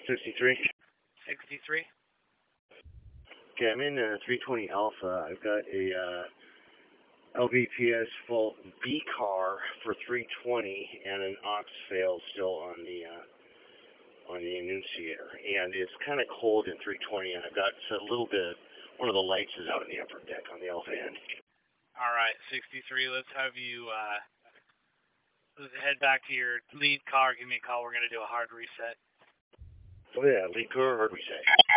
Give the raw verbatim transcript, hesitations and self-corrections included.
sixty-three. sixty-three. Okay, I'm in uh, three twenty Alpha. I've got a uh, L V P S fault B car for three twenty and an aux fail still on the uh, on the annunciator. And it's kind of cold in three twenty, and I've got a little bit, one of the lights is out on the upper deck on the Alpha end. All right, sixty-three, let's have you uh, let's head back to your lead car. Give me a call. We're going to do a hard reset. Oh, yeah, lead car, hard reset.